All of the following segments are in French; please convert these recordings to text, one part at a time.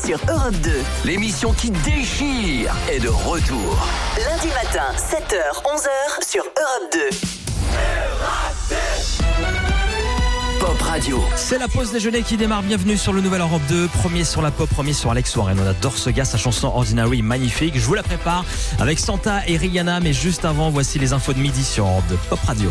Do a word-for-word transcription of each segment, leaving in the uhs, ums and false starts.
sur Europe deux. L'émission qui déchire est de retour. Lundi matin, sept heures, onze heures sur Europe deux. Pop Radio. C'est la pause déjeuner qui démarre. Bienvenue sur le nouvel Europe deux. Premier sur la pop, premier sur Alex Warren. On adore ce gars, sa chanson Ordinary, magnifique. Je vous la prépare avec Santa et Rihanna. Mais juste avant, voici les infos de midi sur Europe deux. Pop Radio.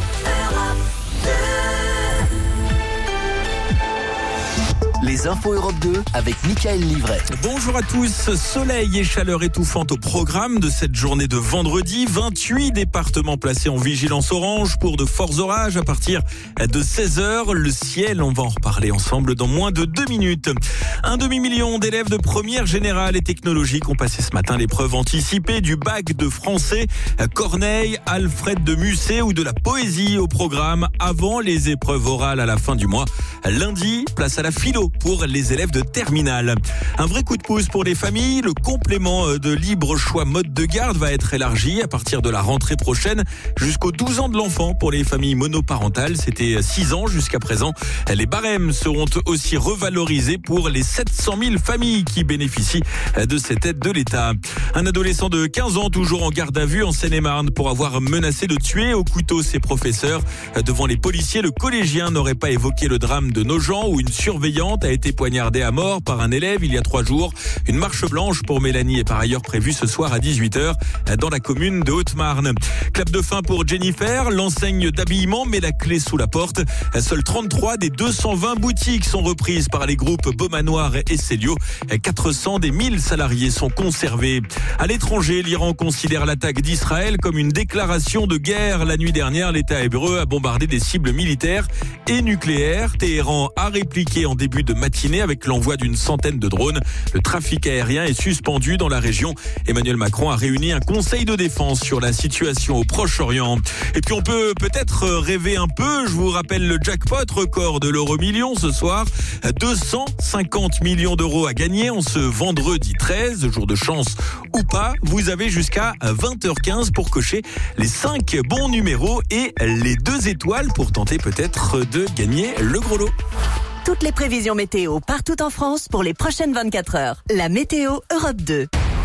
Les infos Europe deux avec Mickaël Livret. Bonjour à tous. Soleil et chaleur étouffante au programme de cette journée de vendredi. vingt-huit départements placés en vigilance orange pour de forts orages à partir de seize heures. Le ciel, on va en reparler ensemble dans moins de deux minutes. Un demi-million d'élèves de première générale et technologique ont passé ce matin l'épreuve anticipée du bac de français. Corneille, Alfred de Musset ou de la poésie au programme avant les épreuves orales à la fin du mois. Lundi, place à la philo pour les élèves de terminale. Un vrai coup de pouce pour les familles. Le complément de libre choix mode de garde va être élargi à partir de la rentrée prochaine jusqu'aux douze ans de l'enfant pour les familles monoparentales. C'était six ans jusqu'à présent. Les barèmes seront aussi revalorisés pour les sept cent mille familles qui bénéficient de cette aide de l'État. Un adolescent de quinze ans toujours en garde à vue en Seine-et-Marne pour avoir menacé de tuer au couteau ses professeurs. Devant les policiers, le collégien n'aurait pas évoqué le drame de Nogent où une surveillante a été poignardée à mort par un élève il y a trois jours. Une marche blanche pour Mélanie est par ailleurs prévue ce soir à dix-huit heures dans la commune de Haute-Marne. Clap de fin pour Jennifer, l'enseigne d'habillement met la clé sous la porte. Seules trente-trois des deux cent vingt boutiques sont reprises par les groupes Beaumanoir et Célio. quatre cents des mille salariés sont conservés. À l'étranger, l'Iran considère l'attaque d'Israël comme une déclaration de guerre. La nuit dernière, l'État hébreu a bombardé des cibles militaires et nucléaires. Téhéran a répliqué en début de matinée avec l'envoi d'une centaine de drones. Le trafic aérien est suspendu dans la région. Emmanuel Macron a réuni un conseil de défense sur la situation au Proche-Orient. Et puis on peut peut-être rêver un peu. Je vous rappelle le jackpot record de l'euro million ce soir. deux cent cinquante millions d'euros à gagner en ce vendredi treize, jour de chance ou pas. Vous avez jusqu'à vingt heures quinze pour cocher les cinq bons numéros et les deux étoiles pour tenter peut-être de gagner le gros lot. Toutes les prévisions météo partout en France pour les prochaines vingt-quatre heures. La météo Europe deux.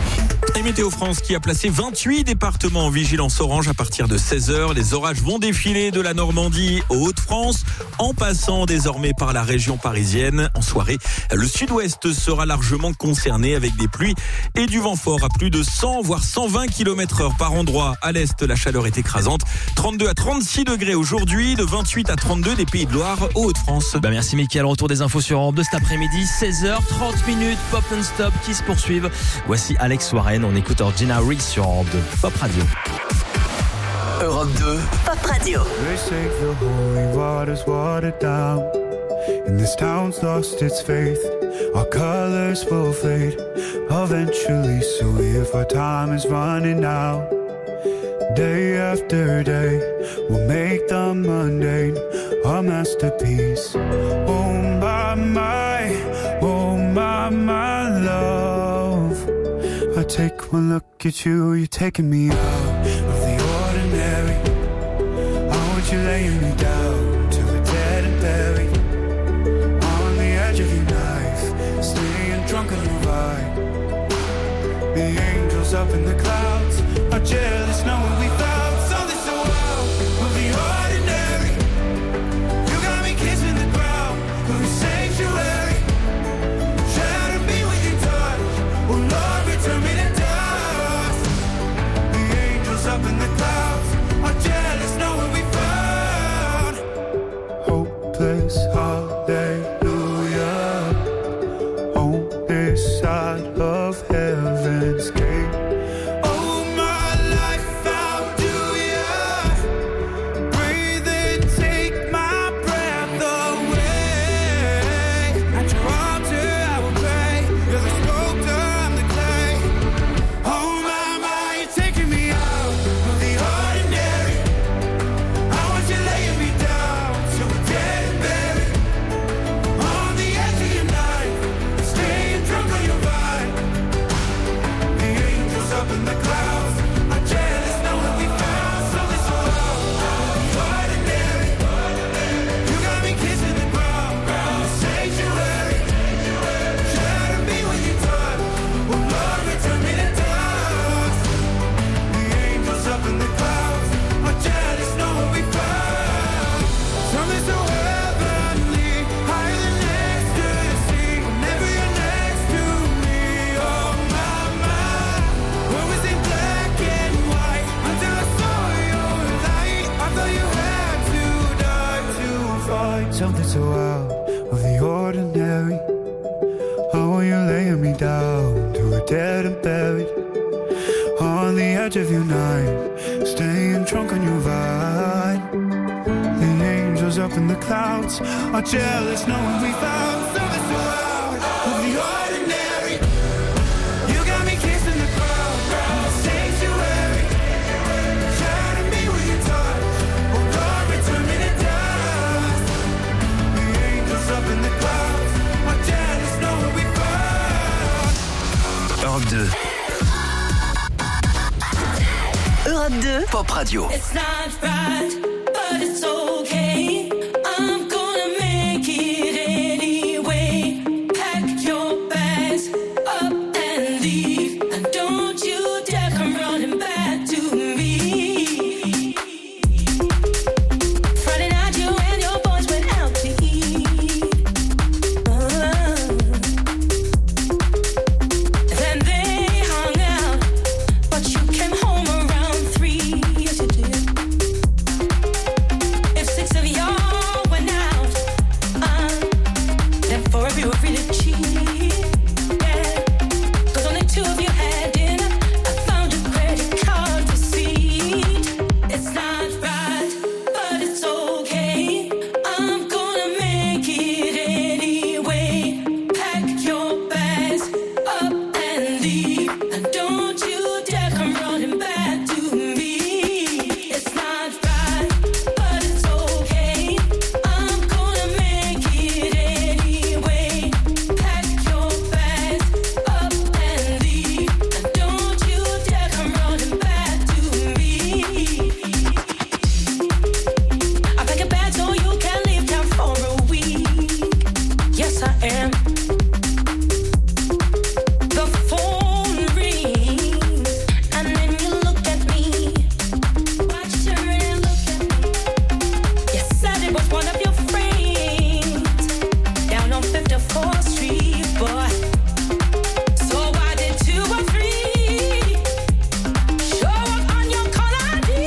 Et Météo France qui a placé vingt-huit départements en vigilance orange à partir de seize heures. Les orages vont défiler de la Normandie aux Hauts-de-France en passant désormais par la région parisienne. En soirée, le sud-ouest sera largement concerné avec des pluies et du vent fort à plus de cent voire cent vingt kilomètres heure par endroit. À l'est, la chaleur est écrasante. trente-deux à trente-six degrés aujourd'hui, de vingt-huit à trente-deux des Pays de Loire aux Hauts-de-France. Bah merci Mickaël, retour des infos sur Europe deux cet après-midi, seize heures trente minutes, Pop and Stop qui se poursuivent. Voici Alex Warren. On écoute Ordinary sur Europe deux. Pop Radio. Europe deux. Pop Radio. They say the holy water's watered down, and this town's lost its faith. Our colors will fade eventually. So if our time is running out, day after day, we'll make the mundane our masterpiece. Oh my, my, oh my, my love. I take one look at you, you're taking me out of the ordinary. I want you laying me down till we're dead and buried, on the edge of your knife, staying drunk on your vibe. The angels up in the clouds are jealous knowing we found something so wild of the ordinary. You got me kissing the ground of the sanctuary. Shatter me with your touch, oh Lord, return me to dust. The angels up in the clouds are jealous knowing we found hopeless hallelujah on this side of heaven's gate. Ordinary. I want you laying me down till we're dead and buried. like something so out of the ordinary. How are you laying me down to a dead and buried on the edge of your night, staying drunk on your vine. The angels up in the clouds are jealous knowing we found something so out of the ordinary. You got me kissing the crowd, sanctuary. Shining me with your touch, oh Lord, return me to dust. The angels up in the clouds are jealous knowing we found. Europe deux. Europe deux. Pop Radio. It's not right, but it's okay. I'm gonna make it anyway. Pack your bags up and leave, and don't you dare come running back to me. Friday night, you and your boys went out to eat. Uh, then they hung out, but you came home around three. Yes, you did. If six of y'all went out, uh, then four of you were really cheap. Yeah, 'cause only two of you had dinner. I found a credit card receipt. It's not right, but it's okay. I'm gonna make it anyway. Pack your bags up and leave, and don't you dare come running back to me. It's not right, but it's okay. I'm gonna make it anyway. Pack your bags up and leave, and don't you dare come running back to me. I pack a bag so you can leave town for a week. Yes, I am. The phone rings, and then you look at me. Watch, turn and look at me. You said it was one of your friends down on fifty-fourth Street, boy. So why did two or three show up on your call I D?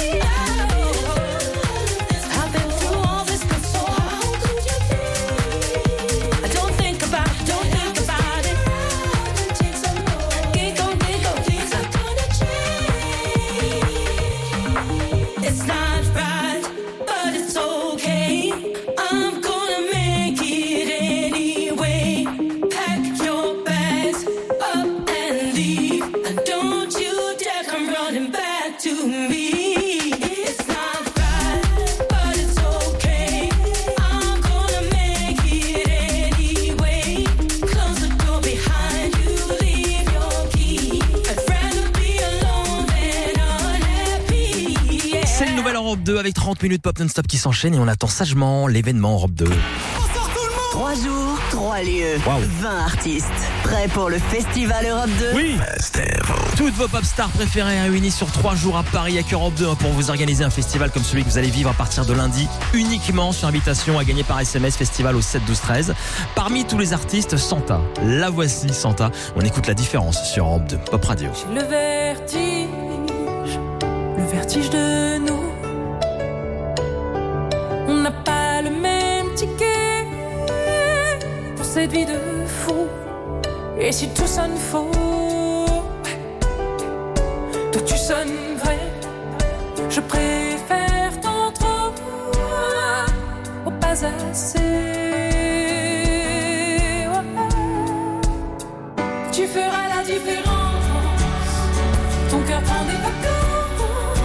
I've been through all this before. How could you be? Don't think about it, don't think about it. Giggle, giggle, things are gonna change. It's not right, but it's okay. I'm gonna make it anyway. Pack your bags up and leave, and don't you dare come running back to me. It's not right, but it's okay. I'm gonna make it anyway. Close the door behind you, leave your key. I'd rather be alone than unhappy. Yeah. C'est le nouvel Europe deux avec trente minutes pop non-stop qui s'enchaînent et on attend sagement l'événement Europe deux. Trois jours, trois lieux, Waouh. vingt artistes. Prêts pour le Festival Europe deux? Oui, toutes vos pop stars préférées réunies sur trois jours à Paris avec Europe deux hein, pour vous organiser un festival comme celui que vous allez vivre à partir de lundi, uniquement sur invitation à gagner par S M S, festival au sept douze treize. Parmi tous les artistes, Santa. La voici Santa. On écoute la différence sur Europe deux, Pop Radio. Le vertige, le vertige de nous. On n'a pas le même ticket pour cette vie de fou. Et si tout sonne faux, toi tu sonnes vrai. Je préfère tant trop au pas assez. Tu feras la différence. Ton cœur prend des vacances.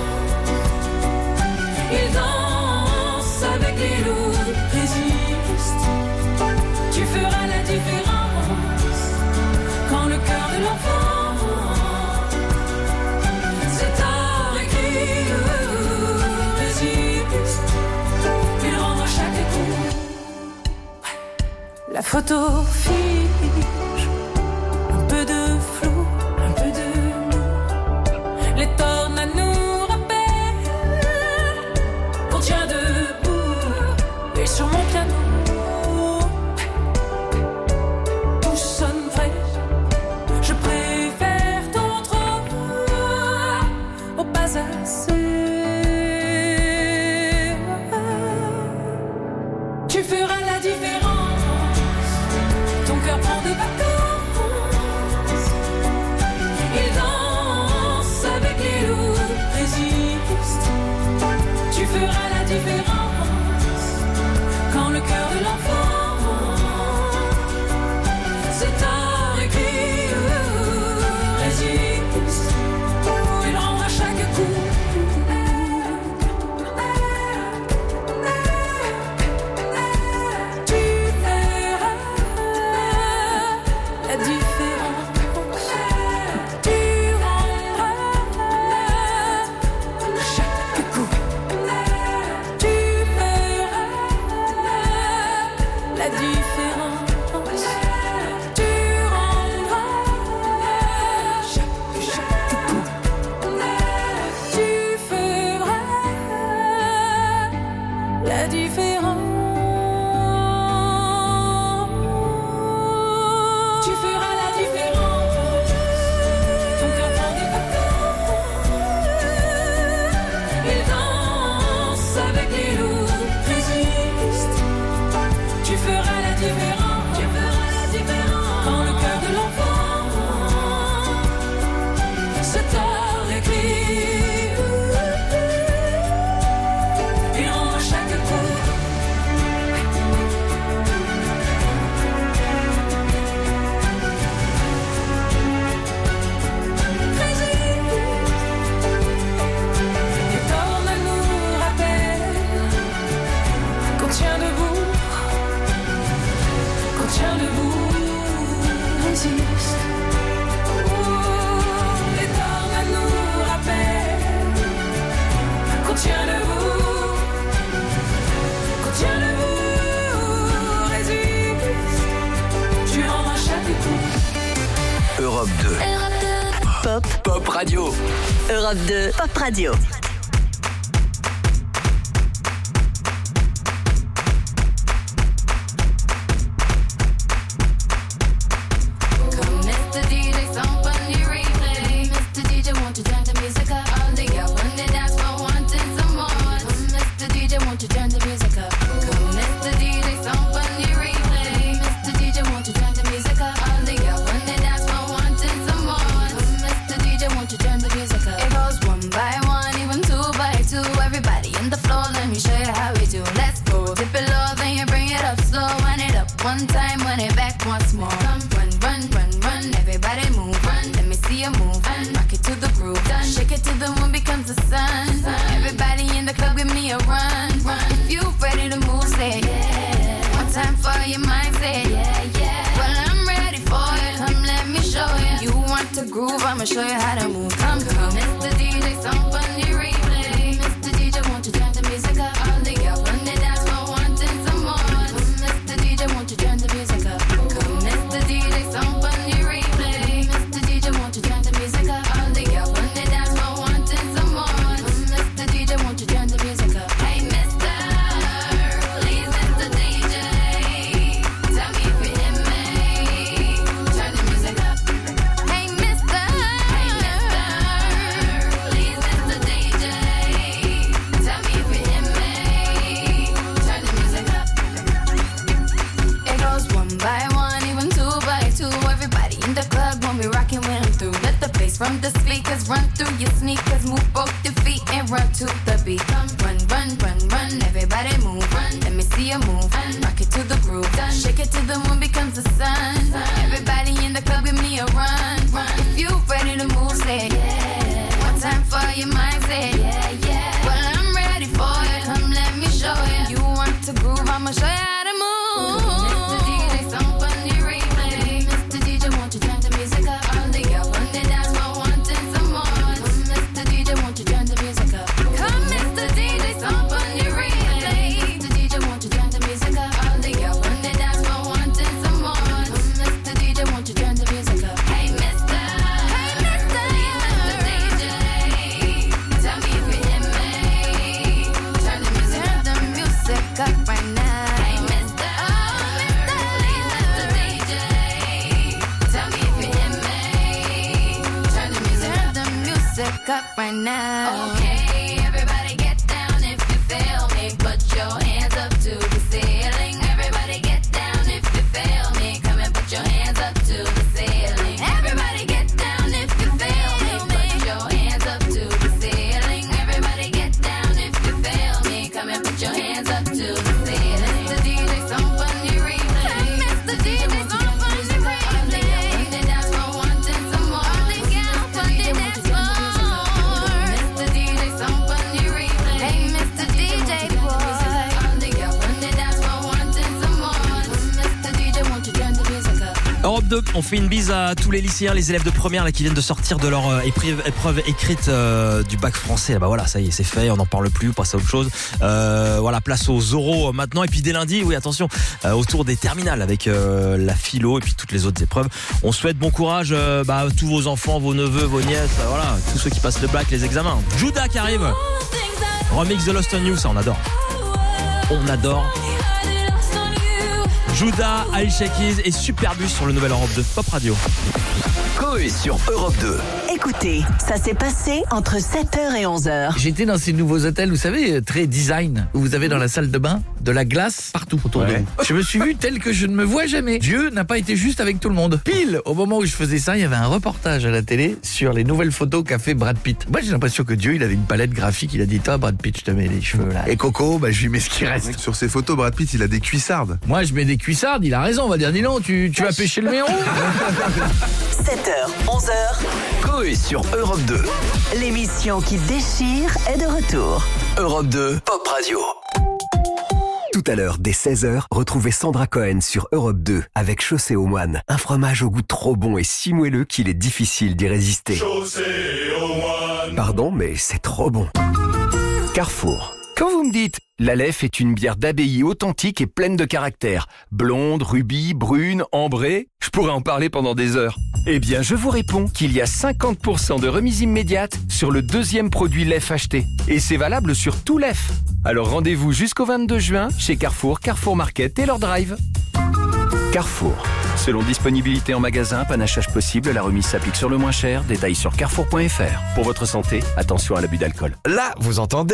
Il danse avec les loups, résiste. Tu feras la différence. Quand le cœur de l'enfant c'est tard écrit, résiste. Il rend à chaque coup. La photo fiche. Un peu de flou, un peu de nous. Les tornades nous rappellent qu'on tient debout. Et sur mon piano tout sonne vrai. Je préfère tant trop au pas assez. Tu fais la différence quand le cœur de l'enfant c'est un écrit résiste, il rend à chaque coup. Europe deux. Pop. Pop Radio. Europe deux, Pop Radio. One time, run it back once more. Run, run, run, run, run. Everybody move. Run. Let me see you move. Run. Rock it to the groove. Done. Shake it till the moon becomes the sun. sun. Everybody in the club, give me a run. run. If you ready to move, say yeah. One time for your mind, say yeah, yeah. Well, I'm ready for it. Come, let me show you. You want to groove? I'ma show you how to move. Come, come, Mister D J, some funny replay. Mister D J, won't you turn the music up? All the girls on the dance floor wanting some more. Mister D J, won't you turn the music up? Come, Mister D J, some funny replay. Mister D J, won't you turn the music up? All the girls on the dance floor wanting some more. Mister D J, won't you turn the music up? Hey, Mister, please, Mister D J, tell me if you hear me. Turn the music up. Hey, Mister, hey, Mister, please, Mister D J, tell me if you hear me. Turn the music up. It goes one by one, even two by two. Everybody in the club when we rockin' when I'm through. Let the bass from the speakers run through your sneakers. Move both your feet and run to the beat. Come, run, run, run, run. Everybody move. Run. Let me see you move. Run. Rock it to the groove. Done. Shake it till the moon becomes the sun. sun. Everybody in the club, give me a run. run. If you ready to move, say yeah. One time for your mind, say yeah, yeah. Well, I'm ready for it. Come, let me show you. You want to groove? I'ma show you how to move. Mister D J, some funny replay. Mister D J, won't you turn the music up? All the girls on the dance floor wanting some more. Mister D J, won't you turn the music up? Come, Mister D J, some funny replay. Mister D J, won't you turn the music up? All the girls on the dance floor wanting some more. Mister D J, won't you turn the music up? Hey, Mister, hey, Mister, Mister D J, tell me if you hear me. Turn the music up. Turn the music up right now. Hey, Mister, oh, Mister, please, Mister D J, tell me if you hear me. Turn the music up. Turn the music up right now. Okay, everybody get down if you feel me. Put your hands up to the ceiling. Everybody get down if you feel me. Come and put your hands up to the ceiling. Everybody get down if you feel me. Put your hands up to the ceiling. Everybody get down if you feel me. Come and hands up to the ceiling. Mister D J, some funny replay. Mister D J, some funny replay. On the dance floor, wanting some more. All the girls on the dance floor. Mister D J, some funny replay. Hey, Mister D J boy. All the girls on the dance floor, wanting some more. Mister D J, won't you turn the music up? Europe deux, on fait une bise à tous les lycéens, les élèves de première là, qui viennent de sortir de leur euh, épreuve, épreuve écrite euh, du bac français. Bah voilà, ça y est, c'est fait, on n'en parle plus, on passe à autre chose. Euh, voilà, place aux oraux euh, maintenant. Et puis dès lundi, oui, attention, euh, autour des terminales avec euh, la philo et puis toutes les autres épreuves. On souhaite bon courage euh, bah, à tous vos enfants, vos neveux, vos nièces, euh, voilà, tous ceux qui passent le bac, les examens. Judas qui arrive. Remix de Lost on You, ça on adore. On adore. Judas, Alicia Keys et Superbus sur le Nouvel Europe deux Pop Radio. Coé sur Europe deux. Écoutez, ça s'est passé entre sept heures et onze heures. J'étais dans ces nouveaux hôtels, vous savez, très design, où vous avez dans la salle de bain de la glace partout autour de vous. Je me suis vu tel que je ne me vois jamais. Dieu n'a pas été juste avec tout le monde. Pile au moment où je faisais ça, il y avait un reportage à la télé sur les nouvelles photos qu'a fait Brad Pitt. Moi, j'ai l'impression que Dieu, il avait une palette graphique. Il a dit, toi, Brad Pitt, je te mets les cheveux là. Et Coco, bah, je lui mets ce qui reste. Sur ces photos, Brad Pitt, il a des cuissardes. Moi, je mets des cuissardes. Il a raison. On va dire, dis non, tu, tu vas pêcher le méon. sept heures, onze heures, Coé sur Europe deux. l'émission qui déchire est de retour. Europe deux, Pop Radio. Tout à l'heure, dès seize heures, retrouvez Sandra Cohen sur Europe deux avec Chaussée aux moines. Un fromage au goût trop bon et si moelleux qu'il est difficile d'y résister. Pardon, mais c'est trop bon. Carrefour. Quand vous me dites « L'Aleph est une bière d'abbaye authentique et pleine de caractère. Blonde, rubis, brune, ambrée », je pourrais en parler pendant des heures. Eh bien, je vous réponds qu'il y a cinquante pour cent de remise immédiate sur le deuxième produit Lef acheté. Et c'est valable sur tout Lef. Alors rendez-vous jusqu'au vingt-deux juin chez Carrefour, Carrefour Market et leur drive. Carrefour. Selon disponibilité en magasin, panachage possible, la remise s'applique sur le moins cher. Détails sur carrefour point f r. Pour votre santé, attention à l'abus d'alcool. Là, vous entendez ?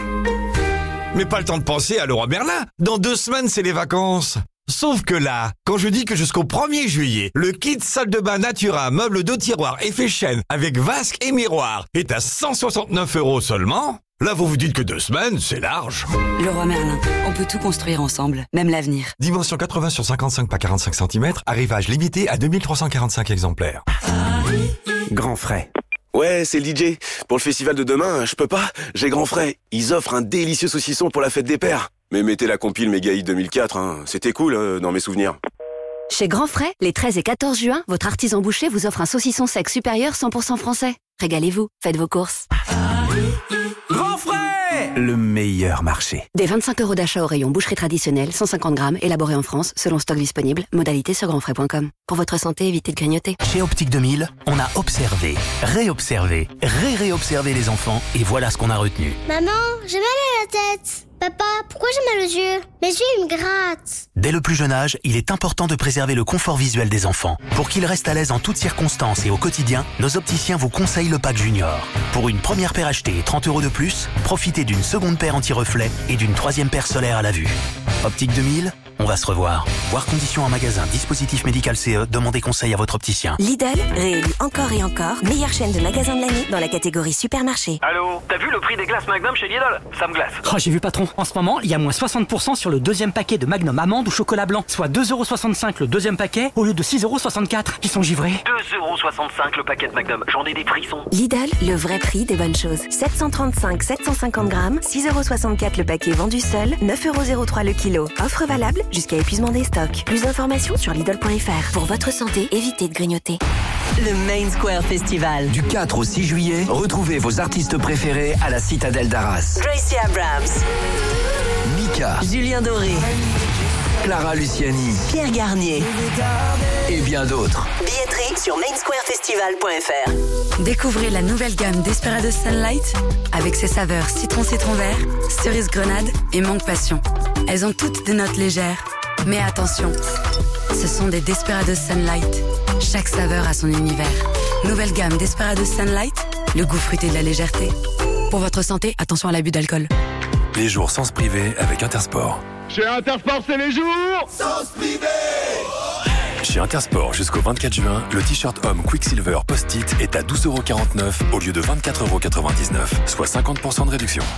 Mais pas le temps de penser à Leroy Merlin. Dans deux semaines, c'est les vacances. Sauf que là, quand je dis que jusqu'au premier juillet, le kit salle de bain Natura, meuble de tiroir effet chêne avec vasque et miroir est à cent soixante-neuf euros seulement, là vous vous dites que deux semaines, c'est large. Leroy Merlin, on peut tout construire ensemble, même l'avenir. Dimension quatre-vingts sur cinquante-cinq par quarante-cinq centimètres, arrivage limité à deux mille trois cent quarante-cinq exemplaires. Grand frais. Ouais, c'est le D J. Pour le festival de demain, je peux pas, j'ai grand frais. Ils offrent un délicieux saucisson pour la fête des pères. Mais mettez la compile Méga Hit deux mille quatre, hein. C'était cool euh, dans mes souvenirs. Chez Grand Frais, les treize et quatorze juin, votre artisan boucher vous offre un saucisson sec supérieur cent pour cent français. Régalez-vous, faites vos courses. Grand frais, le meilleur marché. Des vingt-cinq euros d'achat au rayon boucherie traditionnelle, cent cinquante grammes, élaboré en France, selon stock disponible. Modalité sur grand frais point com. Pour votre santé, évitez de grignoter. Chez Optique deux mille, on a observé, réobservé, ré-réobservé les enfants et voilà ce qu'on a retenu. Maman, j'ai mal à la tête. Papa, pourquoi j'ai mal aux yeux? Mes yeux, ils me grattent. Dès le plus jeune âge, il est important de préserver le confort visuel des enfants. Pour qu'ils restent à l'aise en toutes circonstances et au quotidien, nos opticiens vous conseillent le pack Junior. Pour une première paire achetée et trente euros de plus, profitez d'une seconde paire anti-reflet et d'une troisième paire solaire à la vue. Optique deux mille, on va se revoir. Voir conditions en magasin, dispositif médical C E, demandez conseil à votre opticien. Lidl, réélu encore et encore, meilleure chaîne de magasins de l'année dans la catégorie supermarché. Allô, t'as vu le prix des glaces Magnum chez Lidl? Ça me glace. Oh, j'ai vu patron. En ce moment, il y a moins soixante pour cent sur le deuxième paquet de Magnum amande ou chocolat blanc, soit deux euros soixante-cinq le deuxième paquet au lieu de six euros soixante-quatre. Ils sont givrés. deux euros soixante-cinq le paquet de Magnum. J'en ai des frissons. Lidl, le vrai prix des bonnes choses. sept cent trente-cinq, sept cent cinquante grammes, six euros soixante-quatre le paquet vendu seul, neuf euros zéro trois le kilo. Offre valable jusqu'à épuisement des stocks. Plus d'informations sur Lidl point f r. Pour votre santé, évitez de grignoter. Le Main Square Festival. Du quatre au six juillet, retrouvez vos artistes préférés à la Citadelle d'Arras. Tracy Abrams, Mika, Julien Doré, Clara Luciani, Pierre Garnier et bien d'autres. Billetterie sur main square festival point f r. Découvrez la nouvelle gamme Desperados Sunlight avec ses saveurs citron citron vert, cerise grenade et mangue passion. Elles ont toutes des notes légères. Mais attention, ce sont des Desperados Sunlight. Chaque saveur a son univers. Nouvelle gamme Desperados Sunlight, le goût fruité de la légèreté. Pour votre santé, attention à l'abus d'alcool. Les jours sans se priver avec Intersport. Chez Intersport, c'est les jours sans se priver. Chez Intersport, jusqu'au vingt-quatre juin, le t-shirt homme Quicksilver Post-it est à douze euros quarante-neuf au lieu de vingt-quatre euros quatre-vingt-dix-neuf, soit cinquante pour cent de réduction.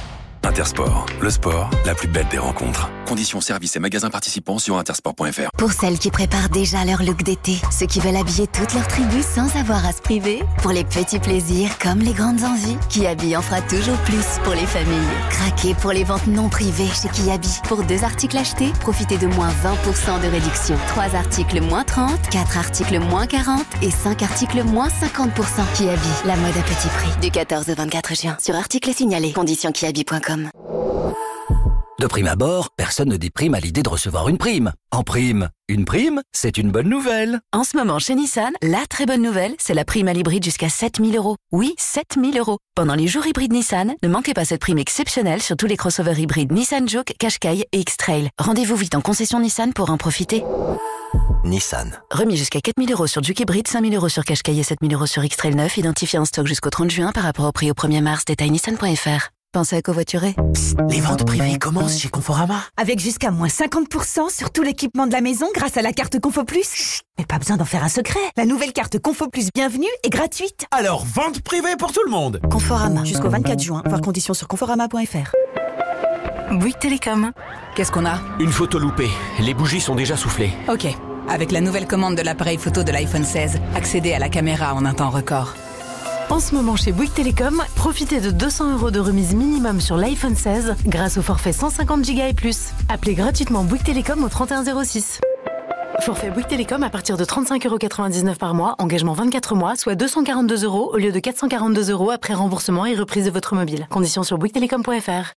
Intersport, le sport, la plus belle des rencontres. Conditions, services et magasins participants sur intersport point f r. Pour celles qui préparent déjà leur look d'été, ceux qui veulent habiller toute leur tribu sans avoir à se priver, pour les petits plaisirs comme les grandes envies, Kiabi en fera toujours plus pour les familles. Craquez pour les ventes non privées chez Kiabi. Pour deux articles achetés, profitez de moins vingt pour cent de réduction. trois articles moins trente, quatre articles moins quarante et cinq articles moins cinquante pour cent. Kiabi, la mode à petit prix. Du quatorze au vingt-quatre juin. Sur articles signalés. Conditions kiabi point com. De prime abord, personne ne déprime à l'idée de recevoir une prime. En prime, une prime, c'est une bonne nouvelle. En ce moment, chez Nissan, la très bonne nouvelle, c'est la prime à l'hybride jusqu'à sept mille euros. Oui, sept mille euros. Pendant les jours hybrides Nissan, ne manquez pas cette prime exceptionnelle sur tous les crossovers hybrides Nissan Juke, Qashqai et X-Trail. Rendez-vous vite en concession Nissan pour en profiter. Nissan. Remis jusqu'à quatre mille euros sur Juke hybride, cinq mille euros sur Qashqai et sept mille euros sur X-Trail neuf, identifié en stock jusqu'au trente juin par rapport au prix au premier mars. Détail nissan point f r. Pensez à covoiturer. Psst, les ventes privées commencent chez Conforama. Avec jusqu'à moins cinquante pour cent sur tout l'équipement de la maison grâce à la carte Confo Plus. Chut, mais pas besoin d'en faire un secret. La nouvelle carte Confo Plus Bienvenue est gratuite. Alors, vente privée pour tout le monde. Conforama. Jusqu'au vingt-quatre juin. Voir conditions sur conforama point f r. Bouygues Télécom. Qu'est-ce qu'on a? Une photo loupée. Les bougies sont déjà soufflées. Ok. Avec la nouvelle commande de l'appareil photo de l'iPhone seize, accédez à la caméra en un temps record. En ce moment chez Bouygues Télécom, profitez de deux cents euros de remise minimum sur l'iPhone seize grâce au forfait cent cinquante giga et plus. Appelez gratuitement Bouygues Télécom au trente et un zéro six. Forfait Bouygues Télécom à partir de trente-cinq euros quatre-vingt-dix-neuf par mois, engagement vingt-quatre mois, soit deux cent quarante-deux euros au lieu de quatre cent quarante-deux euros après remboursement et reprise de votre mobile. Conditions sur bouygues télécom point f r.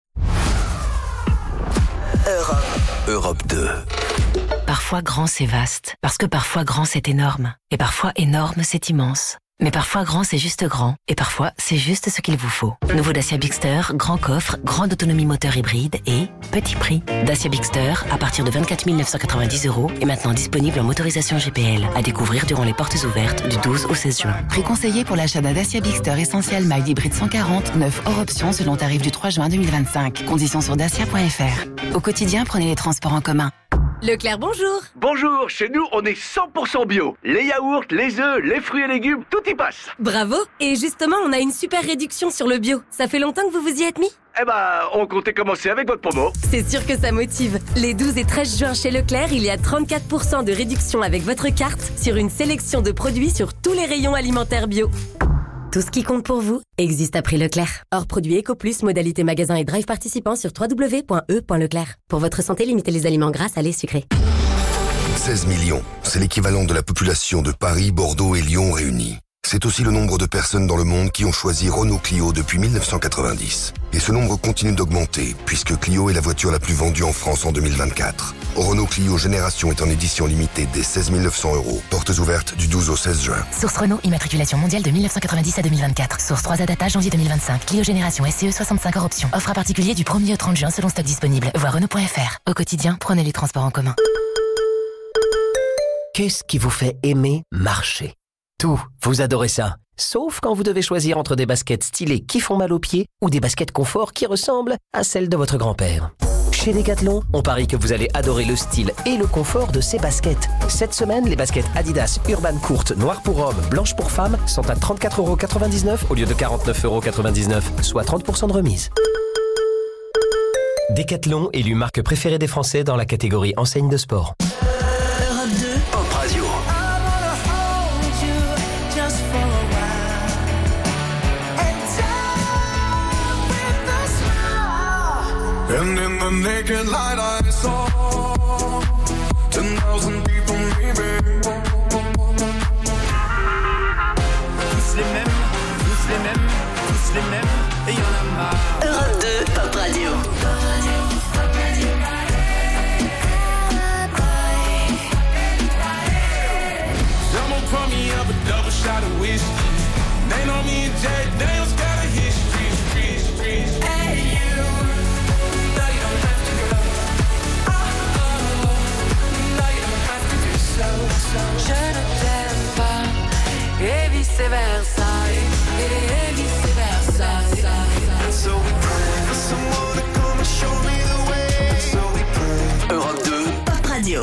Europe. Europe deux. Parfois grand c'est vaste, parce que parfois grand c'est énorme, et parfois énorme c'est immense. Mais parfois grand c'est juste grand, et parfois c'est juste ce qu'il vous faut. Nouveau Dacia Bigster, grand coffre, grande autonomie moteur hybride et petit prix. Dacia Bigster à partir de vingt-quatre mille neuf cent quatre-vingt-dix euros est maintenant disponible en motorisation G P L, à découvrir durant les portes ouvertes du douze au seize juin. Prix conseillé pour l'achat d'un Dacia Bigster Essentiel Mild Hybride cent quarante, neuf hors option selon tarif du trois juin deux mille vingt-cinq. Conditions sur dacia point f r. Au quotidien, prenez les transports en commun. Leclerc, bonjour. Bonjour, chez nous on est cent pour cent bio. Les yaourts, les œufs, les fruits et légumes, tout y passe. Bravo. Et justement, on a une super réduction sur le bio. Ça fait longtemps que vous vous y êtes mis? Eh ben, on comptait commencer avec votre promo. C'est sûr que ça motive. Les douze et treize juin chez Leclerc, il y a trente-quatre pour cent de réduction avec votre carte sur une sélection de produits sur tous les rayons alimentaires bio. Tout ce qui compte pour vous existe à prix Leclerc. Hors produit EcoPlus, modalité magasin et drive participant sur w w w point e point leclerc. Pour votre santé, limitez les aliments gras, salés, sucrés. seize millions, c'est l'équivalent de la population de Paris, Bordeaux et Lyon réunis. C'est aussi le nombre de personnes dans le monde qui ont choisi Renault Clio depuis mille neuf cent quatre-vingt-dix. Et ce nombre continue d'augmenter, puisque Clio est la voiture la plus vendue en France en deux mille vingt-quatre. Renault Clio Génération est en édition limitée dès seize mille neuf cents euros. Portes ouvertes du douze au seize juin. Source Renault, immatriculation mondiale de mille neuf cent quatre-vingt-dix à deux mille vingt-quatre. Source trois A Data, janvier deux mille vingt-cinq. Clio Génération S C E soixante-cinq hors option. Offre à particulier du premier au trente juin selon stock disponible. Voir Renault point f r. Au quotidien, prenez les transports en commun. Qu'est-ce qui vous fait aimer marcher? Tout. Vous adorez ça. Sauf quand vous devez choisir entre des baskets stylées qui font mal aux pieds ou des baskets confort qui ressemblent à celles de votre grand-père. Chez Decathlon, on parie que vous allez adorer le style et le confort de ces baskets. Cette semaine, les baskets Adidas Urban courtes, noires pour hommes, blanches pour femmes, sont à trente-quatre euros quatre-vingt-dix-neuf au lieu de quarante-neuf euros quatre-vingt-dix-neuf, soit trente pour cent de remise. Decathlon, élu marque préférée des Français dans la catégorie enseigne de sport. Europe deux. Pop Radio. And in the naked light I saw ten thousand people maybe. Tous les mêmes, tous les mêmes, tous les mêmes, et y'en a marre. Europe deux, Pop Radio. Someone pour me up a double shot of whiskey. They know me and Jay Daniels got a history, history, history. Hey you. Je ne t'aime pas, et vice versa, et vice versa. And so we pray for someone to come and show me the way. And so we pray. Europe deux. Pop Radio.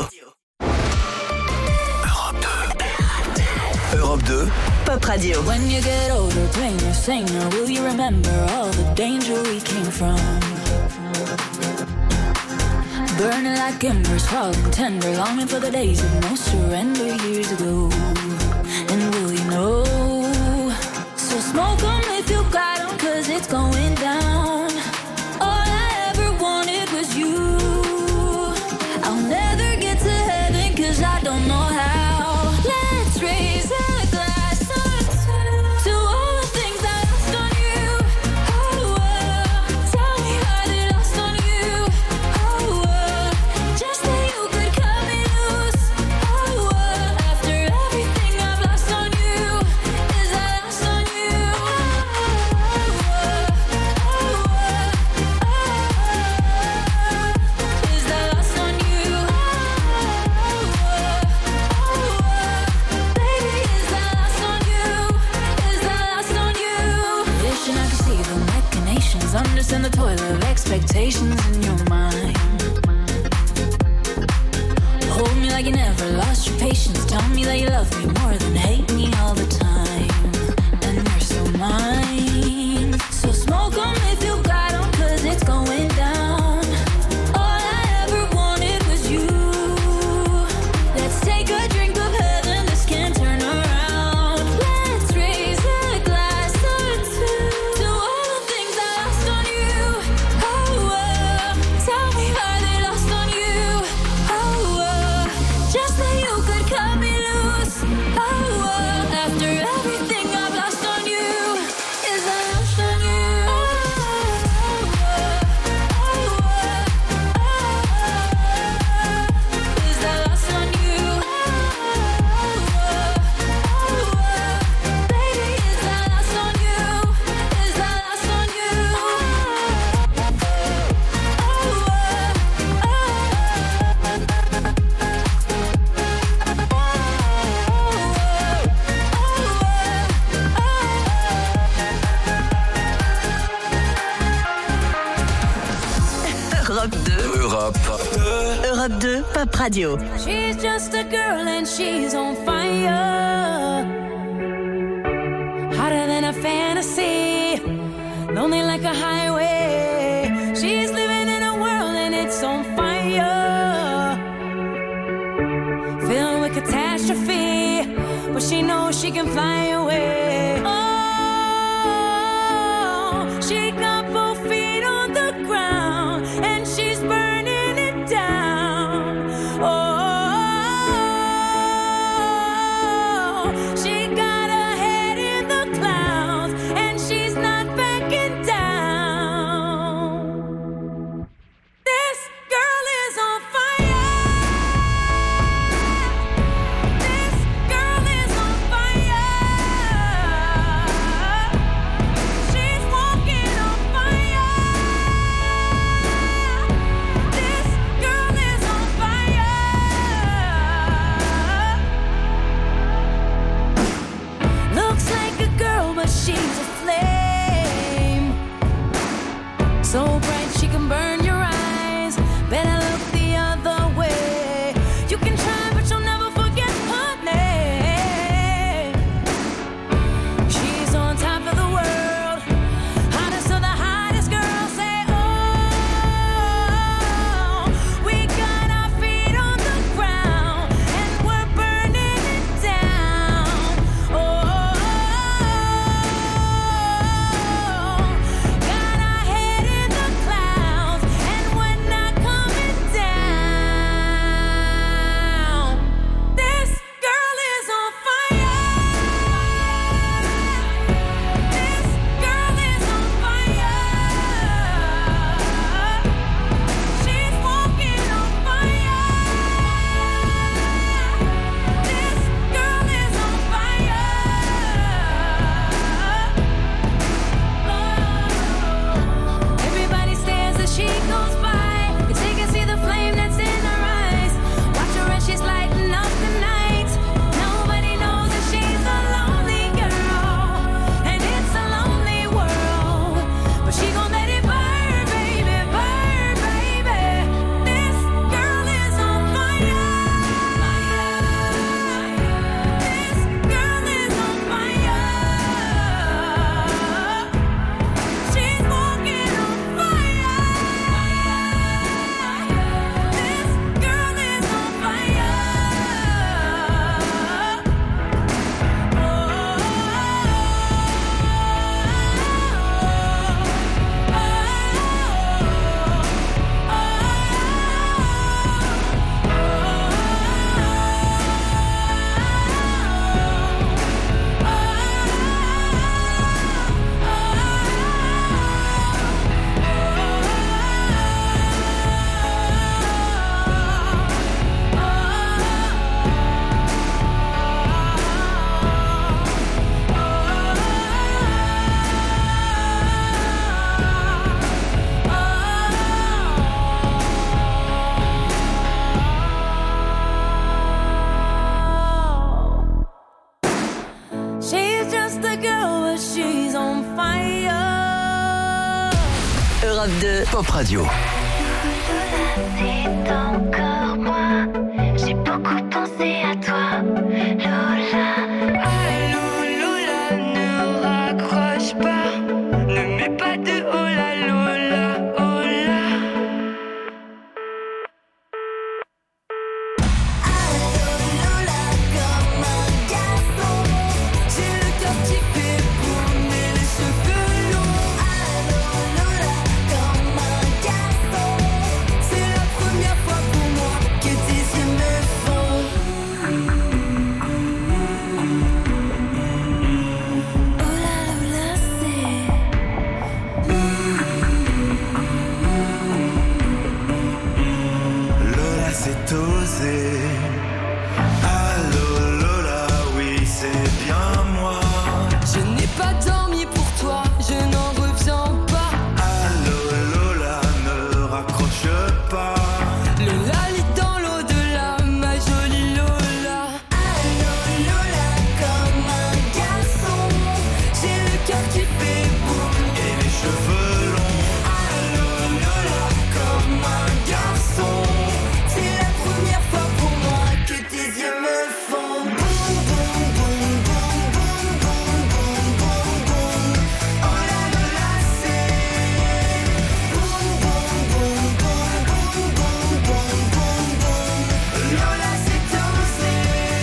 Europe deux. Europe deux. Pop Radio. When you get older, playing your singer, will you remember all the danger we came from? Burning like embers, falling tender, longing for the days of no surrender years ago. And will you know? So smoke them if you got them, cause it's going down. All I ever wanted was you. I'll never get to heaven cause I don't know how. Let's raise a glass to all the things I lost on you. Oh, uh, tell me how they lost on you. Oh, uh, just that you could cut me loose. Oh, uh, after everything I've lost on you, is I lost on you. Oh, uh, oh, uh, oh, is I lost on you. Baby, is I lost on you? Is I lost on you? Wishing I could see the machinations, understand the toil of expectations in your mind. Hold me like you never lost your patience. Tell me that you love me more than hate me all the time. And you're still mine. So smoke 'em if you got 'em, cause it's going down. All I ever wanted was you. Let's take a drink of heaven, this can't turn around. Let's raise a glass or two to all the things I lost on you. Oh, uh, tell me how they lost on you. Oh, uh, just that you could cut me loose. Oh, uh, after everything I've lost on you, is I lost on you. Oh, uh, oh, uh, oh, is I lost on you. Baby, is I lost on you? Is I lost on you? Europe deux. Europe. Europe deux, Pop Radio. She's just a girl and she's on fire. Hotter than a fantasy. Lonely like a highway. She's living in a world and it's on fire. Filled with catastrophe. But she knows she can fly away. Oh, she got both feet on the ground. And she's burning it down. Oh, she got her head in the clouds. And she's not backing down. This girl is on fire. This girl is on fire. Pop Radio. C'est encore moi. J'ai beaucoup pensé à toi, Lola. Allô, Lola, ne raccroche pas. Ne mets pas de oh là, Lola, oh là. Allô, Lola, comme un garçon. J'ai le cœur qui fait tourner les cheveux longs. Allô, Lola, comme un garçon. C'est la première fois pour moi que tes yeux me font. Oh là, Lola, c'est. Lola, c'est osé. Allô, Lola, oui, c'est bien moi. Je n'ai pas dormi pour toi, je n'en reviens pas. Allô, Lola, ne raccroche pas. Lola lit dans l'au-delà, ma jolie Lola. Allô, Lola, comme un garçon. J'ai le cœur qui fait boum Et les cheveux longs. Allô, Lola, comme un garçon. C'est la première fois pour moi que tes yeux me font boum, boum, boum, boum, boum, boum, boum, boum, boum. Oh là, Lola, c'est boum, boum, boum, boum, boum, boum, boum, boum, boum. Lola, c'est osé.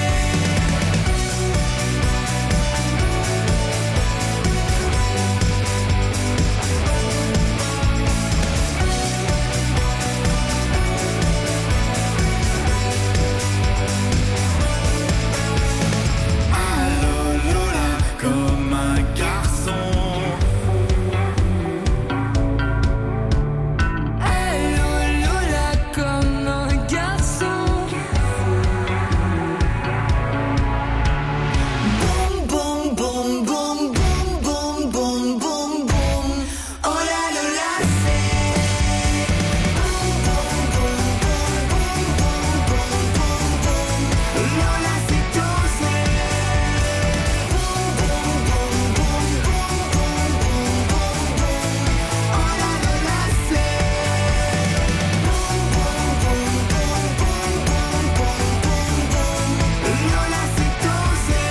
Allô, Lola, comme un garçon. Allô, Lola, comme un garçon. Boum, boum, boum, boum, boum, boum, boum, boum, boum. Oh là, Lola, c'est boum, boum, boum, boum, boum, boum, boum, boum. Lola, c'est osé. Boum, boum, boum, boum, boum, boum, boum, boum, boum. Oh là, Lola, c'est boum, boum, boum, boum, boum, boum, boum, boum, boum. Lola, c'est osé.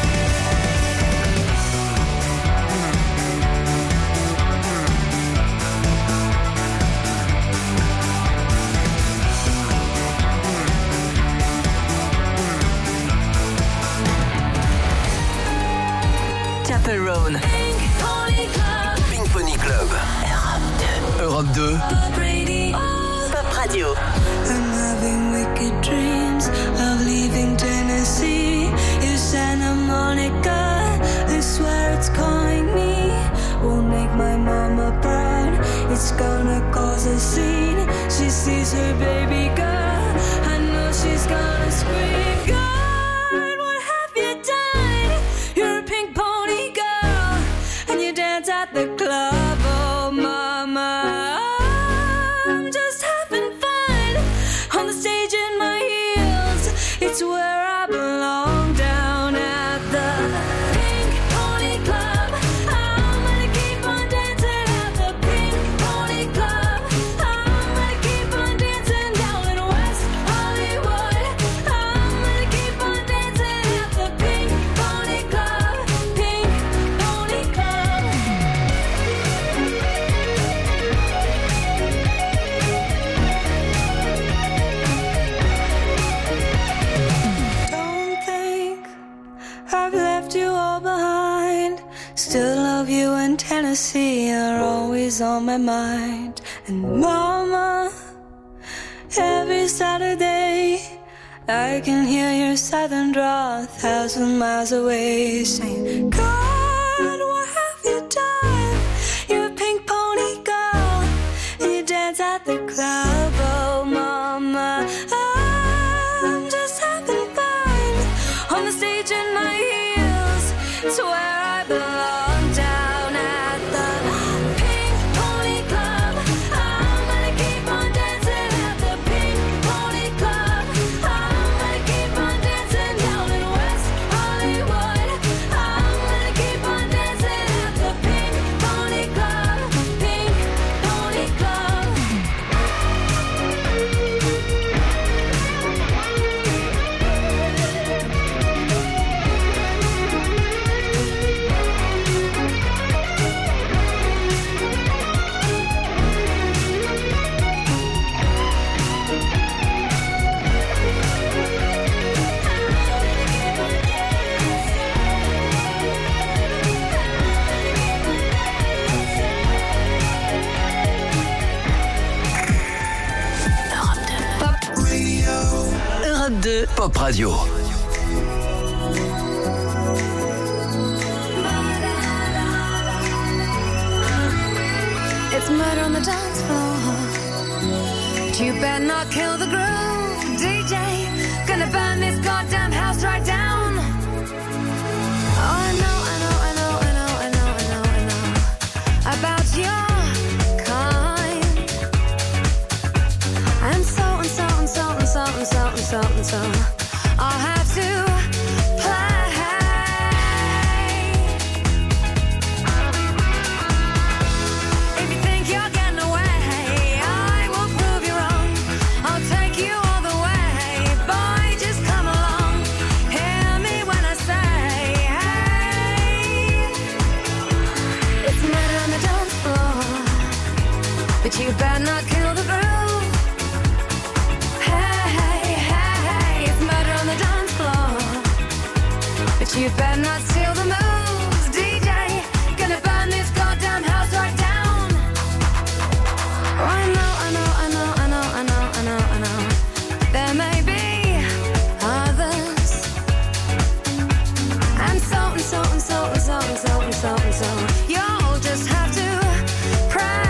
Chaperone. Pink Pony Club. Europe deux. Pop Radio. I'm having wicked dreams of leaving Tennessee. Is Santa Monica, I swear it's calling me. Won't make my mama proud, it's gonna cause a scene. She sees her baby girl, I know she's gonna scream. God, what have you done? You're a pink pony girl, and you dance at the club, oh mama. I'm just having fun on the stage in my heels. It's where I belong, down at the Pink Pony Club. I'm gonna keep on dancing at the Pink Pony Club. I'm gonna keep on dancing down in West Hollywood. I'm gonna keep on dancing at the Pink Pony Club. Pink Pony Club. Don't think I've left you all behind. Still love you, and Tennessee are always on my mind. And mama, every Saturday I can hear your southern drawl a thousand miles away, saying, God, what have you done? You're a pink pony girl, and you dance at the club, oh mama. I'm just having fun on the stage in my heels. It's where I belong, down at the Pink Pony Club. I'm gonna keep on dancing at the Pink Pony Club. I'm gonna keep on dancing down in West Hollywood. I'm gonna keep on dancing at the Pink Pony Club. Pink Pony Club. de Pop Radio. It's murder on the dance floor. You better not kill the groove, D J. Gonna burn this goddamn house right down. Oh, I know, I know, I know, I know, I know, I know, I know about your kind. And so and so and so and so and so and so and so I'll have to play. If you think you're getting away, I will prove you wrong. I'll take you all the way. Boy, just come along. Hear me when I say, hey. It's murder on the dance floor, but you better not kill the groove. Hey, hey, hey, it's murder on the dance floor, but you better not steal the moves, D J. Gonna burn this goddamn house right down. Oh, I know, I know, I know, I know, I know, I know, I know. There may be others, and so and so and so and so and so and so and so. You'll just have to pray.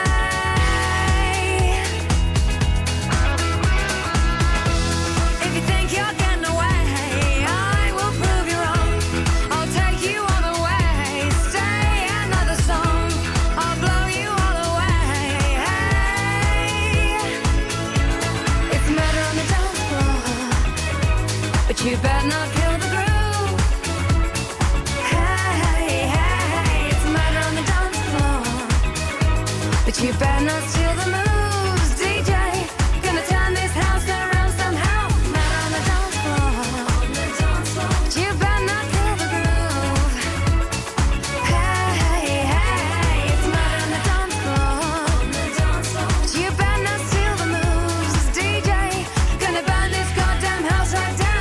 If you think you're getting away, I will prove you wrong. I'll take you all the way. Stay another song. I'll blow you all away. Hey, it's murder on the dance floor, but you better not kill the groove. Hey, hey, hey, it's murder on the dance floor, but you better not steal the moves, D J. Gonna turn this house around somehow. Murder on the dance floor, but you better not kill the groove. Hey, hey, hey, it's murder on the dance floor, but you better not steal the moves, D J. Gonna burn this goddamn house right down.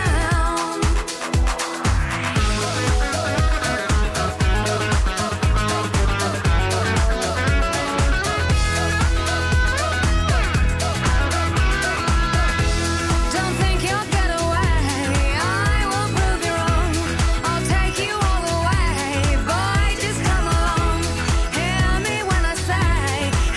Don't think you'll get away, I will prove you wrong. I'll take you all the way. Boy, just come along. Hear me when I say,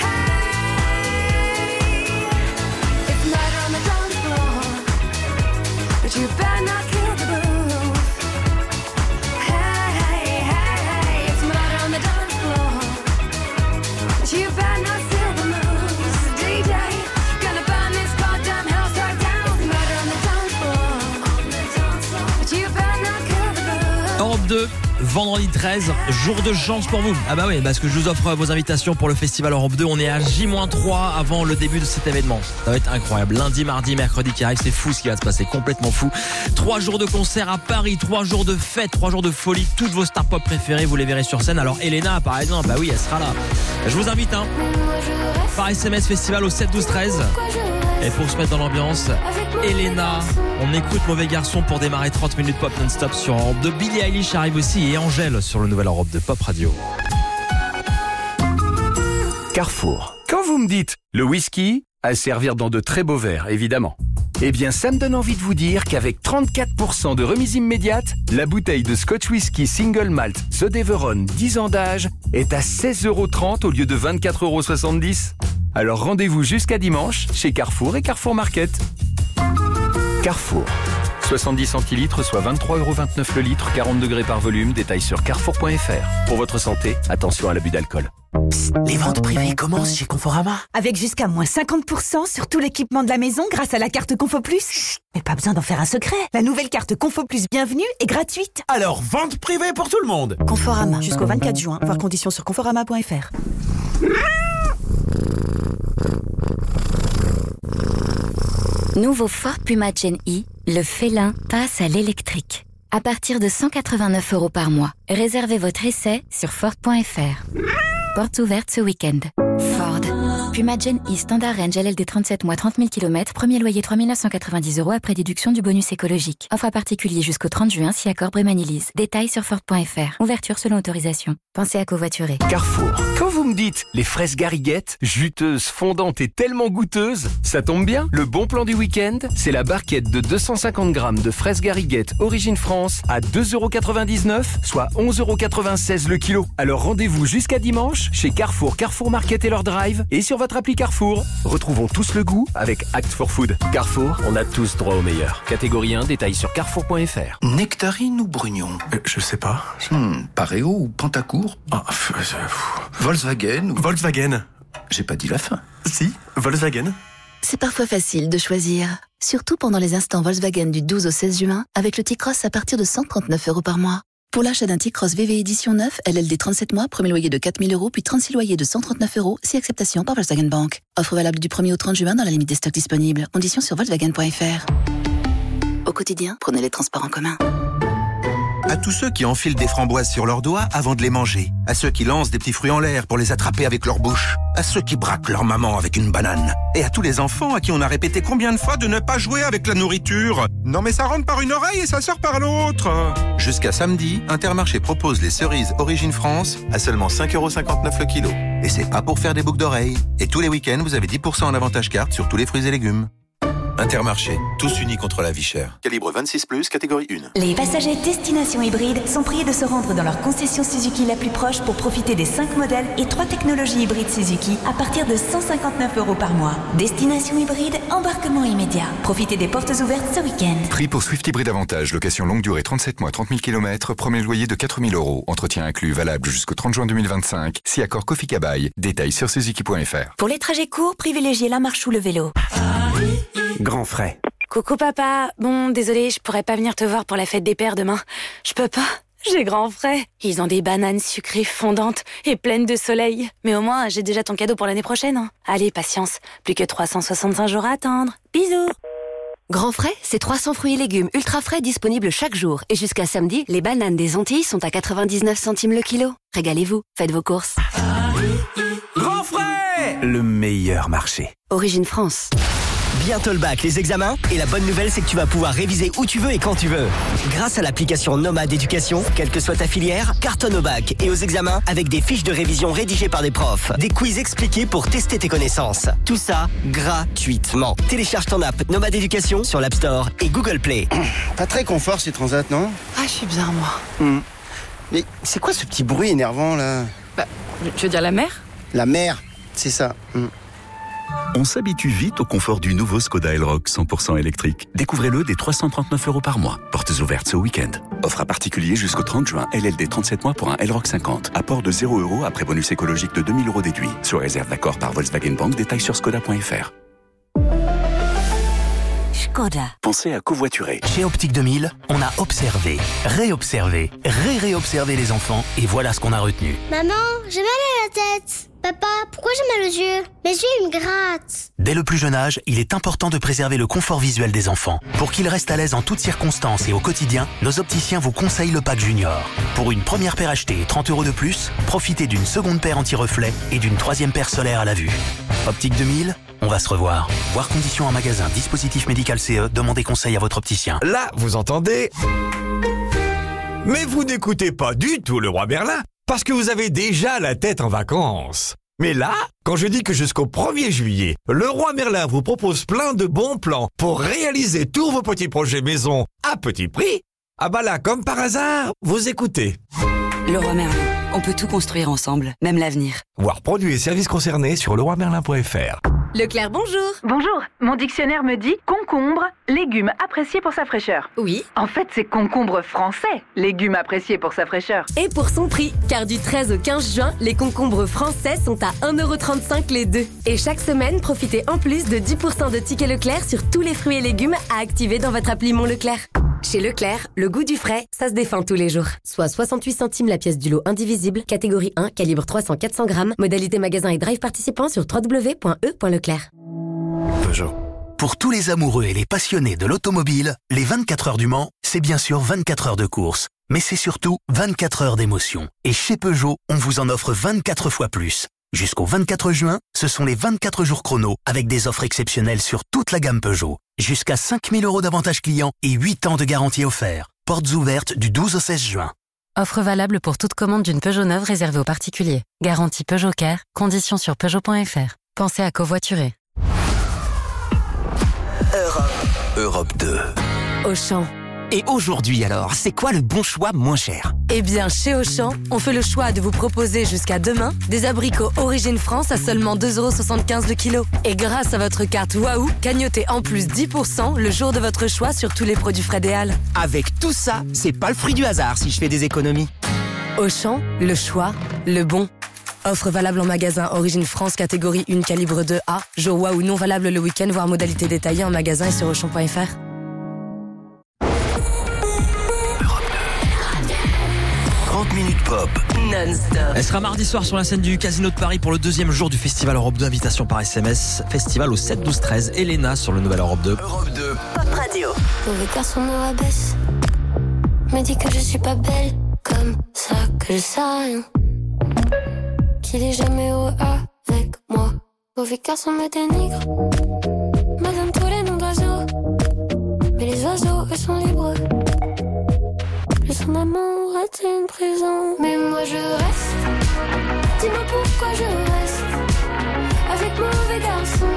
hey. It's murder on the dance floor, but you better not kill the groove. Hey, hey, hey, it's murder on the dance floor, but you better not steal the moves, D J. Gonna burn this goddamn house right down. It's murder on the dance floor, but you better not kill the groove. Europe deux, vendredi treize, jour de chance pour vous. Ah bah oui, parce que je vous offre vos invitations pour le festival Europe deux. On est à J moins trois avant le début de cet événement. Ça va être incroyable. Lundi, mardi, mercredi qui arrive, c'est fou ce qui va se passer, complètement fou. Trois jours de concert à Paris, trois jours de fête, trois jours de folie. Toutes vos stars pop préférées, vous les verrez sur scène. Alors Elena, par exemple, bah oui, elle sera là. Je vous invite, hein, par S M S festival au sept douze treize. Et pour se mettre dans l'ambiance, Elena, on écoute Mauvais Garçon pour démarrer trente minutes pop non-stop sur Europe deux. Billie Eilish arrive aussi et Angèle sur le nouvel Europe deux Pop Radio. Carrefour. Quand vous me dites le whisky, à servir dans de très beaux verres, évidemment. Eh bien, ça me donne envie de vous dire qu'avec trente-quatre pour cent de remise immédiate, la bouteille de Scotch Whisky Single Malt The Deveron dix ans d'âge est à seize euros trente au lieu de vingt-quatre euros soixante-dix. Alors rendez-vous jusqu'à dimanche chez Carrefour et Carrefour Market. Carrefour. soixante-dix centilitres, soit vingt-trois euros vingt-neuf le litre, quarante degrés par volume. Détail sur carrefour point f r. Pour votre santé, attention à l'abus d'alcool. Psst, les ventes privées commencent chez Conforama. Avec jusqu'à moins cinquante pour cent sur tout l'équipement de la maison grâce à la carte Confo Plus. Chut, mais pas besoin d'en faire un secret. La nouvelle carte Confo Plus Bienvenue est gratuite. Alors, vente privée pour tout le monde. Conforama, jusqu'au vingt-quatre juin. Voir conditions sur conforama point f r. Nouveau Ford Puma Gen E, le félin passe à l'électrique. À partir de cent quatre-vingt-neuf euros par mois. Réservez votre essai sur Ford point f r. Portes ouvertes ce week-end. Ford. Puma Gen E Standard Range L L D trente-sept mois trente mille kilomètres, premier loyer trois mille neuf cent quatre-vingt-dix euros après déduction du bonus écologique. Offre à particulier jusqu'au trente juin si accord Brémanilise. Détails sur Ford point F R. Ouverture selon autorisation. Pensez à covoiturer. Carrefour. Quand vous me dites les fraises Gariguette, juteuses, fondantes et tellement goûteuses, ça tombe bien. Le bon plan du week-end, c'est la barquette de deux cent cinquante grammes de fraises Gariguette origine France à deux euros quatre-vingt-dix-neuf, soit onze euros quatre-vingt-seize le kilo. Alors rendez-vous jusqu'à dimanche chez Carrefour, Carrefour Market et leur drive et sur votre appli Carrefour. Retrouvons tous le goût avec Act for Food. Carrefour, on a tous droit au meilleur. Catégorie un, détails sur carrefour point F R. Nectarine ou Brugnon euh, Je sais pas. Hmm, Pareo ou Pantacourt ah, euh, Volkswagen ou... Volkswagen. J'ai pas dit la fin. Si, Volkswagen. C'est parfois facile de choisir. Surtout pendant les instants Volkswagen du douze au seize juin avec le T-Cross à partir de cent trente-neuf euros par mois. Pour l'achat d'un T-Cross V V édition neuf, L L D trente-sept mois, premier loyer de quatre mille euros, puis trente-six loyers de cent trente-neuf euros, si acceptation par Volkswagen Bank. Offre valable du premier au trente juin dans la limite des stocks disponibles. Conditions sur Volkswagen point F R. Au quotidien, prenez les transports en commun. À tous ceux qui enfilent des framboises sur leurs doigts avant de les manger. À ceux qui lancent des petits fruits en l'air pour les attraper avec leur bouche. À ceux qui braquent leur maman avec une banane. Et à tous les enfants à qui on a répété combien de fois de ne pas jouer avec la nourriture. Non mais ça rentre par une oreille et ça sort par l'autre. Jusqu'à samedi, Intermarché propose les cerises Origine France à seulement cinq euros cinquante-neuf le kilo. Et c'est pas pour faire des boucles d'oreilles. Et tous les week-ends, vous avez dix pour cent en avantage carte sur tous les fruits et légumes. Intermarché, tous unis contre la vie chère. Calibre vingt-six plus, catégorie un. Les passagers Destination Hybride sont priés de se rendre dans leur concession Suzuki la plus proche pour profiter des cinq modèles et trois technologies hybrides Suzuki à partir de cent cinquante-neuf euros par mois. Destination Hybride, embarquement immédiat. Profitez des portes ouvertes ce week-end. Prix pour Swift Hybride Avantage, location longue durée trente-sept mois, trente mille kilomètres, premier loyer de quatre mille euros. Entretien inclus, valable jusqu'au trente juin deux mille vingt-cinq. Si accord Kofi Kabaï. Détails sur suzuki point F R. Pour les trajets courts, privilégiez la marche ou le vélo. Grand frais. Coucou papa, bon désolé, je pourrais pas venir te voir pour la fête des pères demain. Je peux pas, j'ai grand frais. Ils ont des bananes sucrées fondantes et pleines de soleil. Mais au moins, j'ai déjà ton cadeau pour l'année prochaine. Hein. Allez, patience, plus que trois cent soixante-cinq jours à attendre. Bisous. Grand frais, c'est trois cents fruits et légumes ultra frais disponibles chaque jour. Et jusqu'à samedi, les bananes des Antilles sont à quatre-vingt-dix-neuf centimes le kilo. Régalez-vous, faites vos courses. Grand frais, le meilleur marché. Origine France. Bientôt le bac, les examens, et la bonne nouvelle c'est que tu vas pouvoir réviser où tu veux et quand tu veux. Grâce à l'application Nomade Éducation, quelle que soit ta filière, cartonne au bac et aux examens avec des fiches de révision rédigées par des profs, des quiz expliqués pour tester tes connaissances. Tout ça gratuitement. Télécharge ton app Nomade Éducation sur l'App Store et Google Play. Pas très confort ces transats, non? Ah, je suis bien moi. Mmh. Mais c'est quoi ce petit bruit énervant là? Bah, tu veux dire la mer? La mer, c'est ça. Mmh. On s'habitue vite au confort du nouveau Skoda Elroq cent pour cent électrique. Découvrez-le dès trois cent trente-neuf euros par mois. Portes ouvertes ce week-end. Offre à particulier jusqu'au trente juin. L L D trente-sept mois pour un Elroq cinquante. Apport de zéro euros après bonus écologique de deux mille euros déduit. Sur réserve d'accord par Volkswagen Bank. Détails sur skoda point F R. Skoda. Pensez à covoiturer. Chez Optique deux mille, on a observé, réobservé, ré-réobservé les enfants et voilà ce qu'on a retenu. Maman, j'ai mal à la tête. Papa, pourquoi j'ai mal aux yeux? Mes yeux, ils me grattent. Dès le plus jeune âge, il est important de préserver le confort visuel des enfants. Pour qu'ils restent à l'aise en toutes circonstances et au quotidien, nos opticiens vous conseillent le pack Junior. Pour une première paire achetée et trente euros de plus, profitez d'une seconde paire anti-reflet et d'une troisième paire solaire à la vue. Optique deux mille, on va se revoir. Voir conditions en magasin, dispositif médical C E, demandez conseil à votre opticien. Là, vous entendez? Mais vous n'écoutez pas du tout le roi Merlin, parce que vous avez déjà la tête en vacances. Mais là, quand je dis que jusqu'au premier juillet, le roi Merlin vous propose plein de bons plans pour réaliser tous vos petits projets maison à petit prix, ah bah là, comme par hasard, vous écoutez. Le roi Merlin, on peut tout construire ensemble, même l'avenir. Voir produits et services concernés sur le roi merlin point F R. Leclerc, bonjour. Bonjour, mon dictionnaire me dit concombre, légume apprécié pour sa fraîcheur. Oui. En fait, c'est concombre français, légume apprécié pour sa fraîcheur. Et pour son prix, car du treize au quinze juin, les concombres français sont à un euro trente-cinq les deux. Et chaque semaine, profitez en plus de dix pour cent de tickets Leclerc sur tous les fruits et légumes à activer dans votre appli Mon Leclerc. Chez Leclerc, le goût du frais, ça se défend tous les jours. Soit soixante-huit centimes la pièce du lot indivisible, catégorie un, calibre trois cents à quatre cents grammes, modalité magasin et drive participant sur w w w point e point leclerc. Peugeot. Pour tous les amoureux et les passionnés de l'automobile, les vingt-quatre heures du Mans, c'est bien sûr vingt-quatre heures de course. Mais c'est surtout vingt-quatre heures d'émotion. Et chez Peugeot, on vous en offre vingt-quatre fois plus. Jusqu'au vingt-quatre juin, ce sont les vingt-quatre jours chrono avec des offres exceptionnelles sur toute la gamme Peugeot. Jusqu'à cinq mille euros d'avantages clients et huit ans de garantie offert. Portes ouvertes du douze au seize juin. Offre valable pour toute commande d'une Peugeot neuve réservée aux particuliers. Garantie Peugeot Care. Conditions sur Peugeot point F R. Pensez à covoiturer. Europe. Europe deux. Auchan. Et aujourd'hui alors, c'est quoi le bon choix moins cher? Eh bien, chez Auchan, on fait le choix de vous proposer jusqu'à demain des abricots Origine France à seulement deux euros soixante-quinze le kilo. Et grâce à votre carte Waouh, gagnotez en plus dix pour cent le jour de votre choix sur tous les produits Frédéal. Avec tout ça, c'est pas le fruit du hasard si je fais des économies. Auchan, le choix, le bon. Offre valable en magasin Origine France catégorie un calibre deux A. Jour Waouh non valable le week-end, voire modalité détaillée en magasin et sur auchan point F R. trente minutes pop. Non-stop. Elle sera mardi soir sur la scène du Casino de Paris pour le deuxième jour du Festival Europe deux. Invitation par S M S. Festival au sept douze treize. Elena sur le nouvel Europe deux. Europe deux. Pop Radio. Mauvais garçon me rabaisse. Me dit que je suis pas belle. Comme ça que je sais rien. Qu'il est jamais heureux avec moi. Mauvais garçon me dénigre. Me donne tous les noms d'oiseaux. Mais les oiseaux, eux sont libres. Son amour est une prison. Mais moi je reste. Dis-moi pourquoi je reste avec mauvais garçon.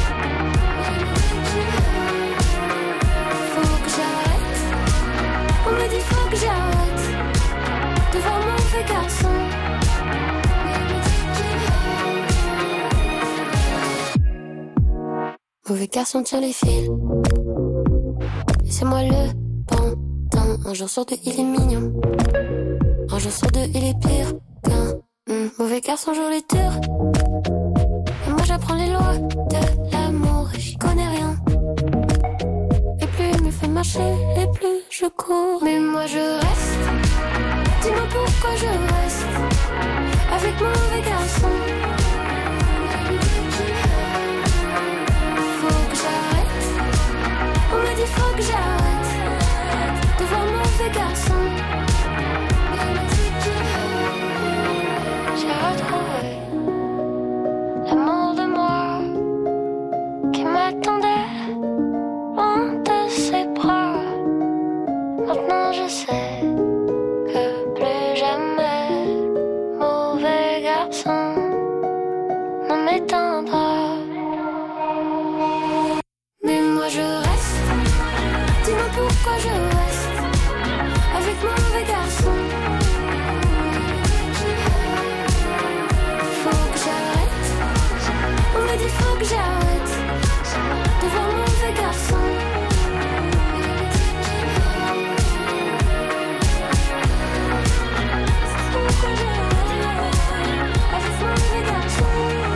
Faut que j'arrête. On me dit faut que j'arrête de voir mauvais garçon. Mauvais garçon tire les fils. Et c'est moi le bon. Un jour sur deux, il est mignon. Un jour sur deux, il est pire qu'un mmh. mauvais garçon joue les tours. Et moi j'apprends les lois de l'amour et j'y connais rien. Et plus il me fait marcher, et plus je cours. Mais moi je reste. Dis-moi pourquoi je reste avec mon mauvais garçon. Faut que j'arrête. On me dit faut que j'arrête de voir mauvais garçon. J'ai retrouvé l'amour de moi qui m'attendait loin de ses bras. Maintenant je sais que plus jamais mauvais garçon ne m'éteindra. Mais moi je reste. Dis-moi pourquoi je reste avec mon mauvais garçon. Faut que j'arrête. On me dit faut que j'arrête de voir mon mauvais garçon. Pourquoi j'arrête avec mon mauvais garçon.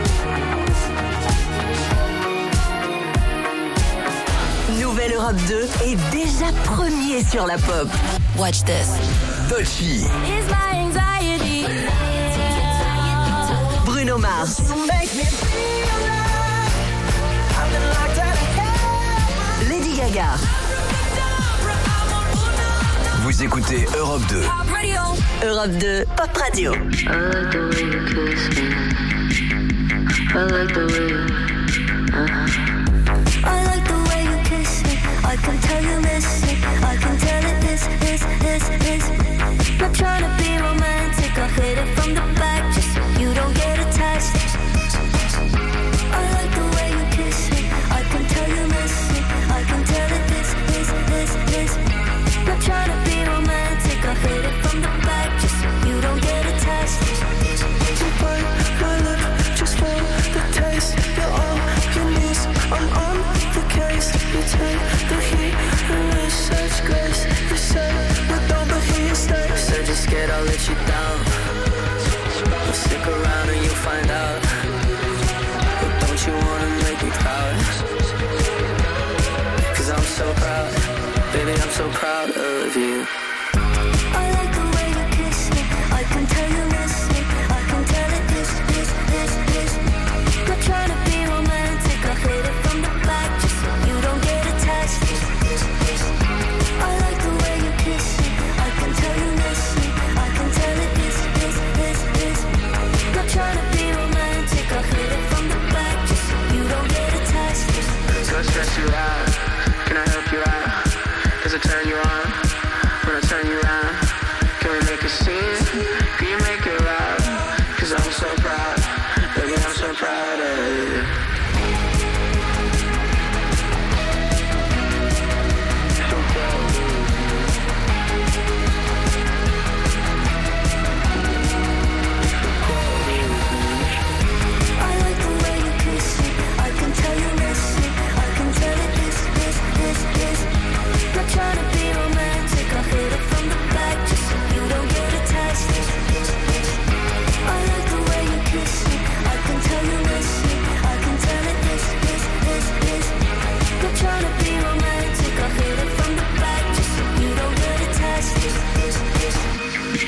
Nouvelle Europe deux est déjà premier sur la pop. Watch this. Dolce. Bruno Mars. Lady Gaga. Vous écoutez Europe deux. Europe deux, Pop Radio. I like the way you kiss me. I can tell you miss it. I can tell it is, is, is, is. Not trying to be romantic. I'll hit it from the back just so you don't get attached. I like the way you kiss me. I can tell you miss it. I can tell it is, is, is, is. Not trying to be romantic. I'll hit it from the back just so you don't get attached. You bite my lip just for the taste. You're all you need. I'm on the case. You take the heat and with such grace. You say you don't, but he stays. Said you're scared I'll let you down. Well, stick around and you'll find out. But don't you wanna make me proud? Cause I'm so proud. Baby, I'm so proud of you. I like the way you kiss me. I can tell you miss me. I can tell it is, is, is, is. Not trying to be romantic. I hit it from the back just so you don't get attached. I like the way you kiss me. I can tell you miss me. I can tell it is, is, is, is. Not trying to be romantic.